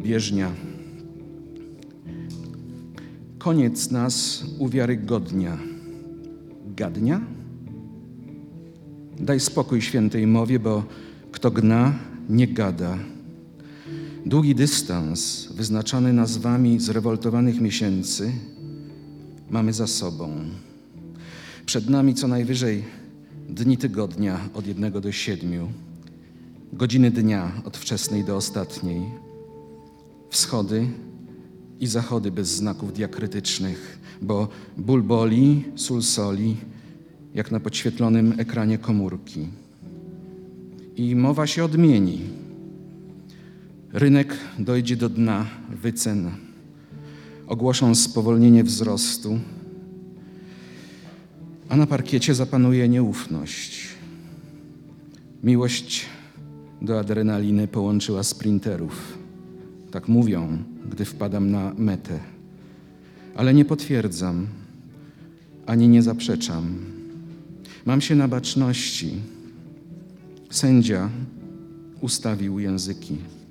bieżnia. Koniec nas uwiarygodnia. Gadnia? Daj spokój świętej mowie, bo kto gna, nie gada. Długi dystans wyznaczany nazwami zrewoltowanych miesięcy mamy za sobą. Przed nami co najwyżej dni tygodnia od 1 do 7, godziny dnia od wczesnej do ostatniej, wschody i zachody bez znaków diakrytycznych, bo ból boli, sól soli, jak na podświetlonym ekranie komórki. I mowa się odmieni. Rynek dojdzie do dna wycen, ogłoszą spowolnienie wzrostu, a na parkiecie zapanuje nieufność. Miłość do adrenaliny połączyła sprinterów. Tak mówią, gdy wpadam na metę. Ale nie potwierdzam, ani nie zaprzeczam. Mam się na baczności. Sędzia ustawił języki.